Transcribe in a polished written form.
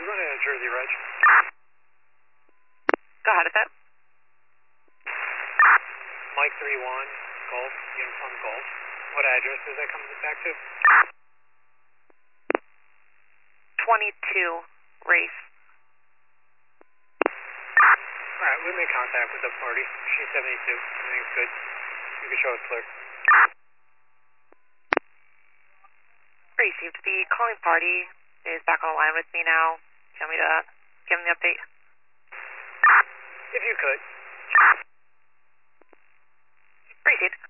we're going to Jersey Reg. Go ahead with it. Mike 31, Golf, Uniform Golf. What address does that come back to? 22 Race. Alright, we made contact with the party. She's 72. Everything's good. You can show us clear. Received. The calling party is back on the line with me now. Tell me to give him the update. If you could. Received.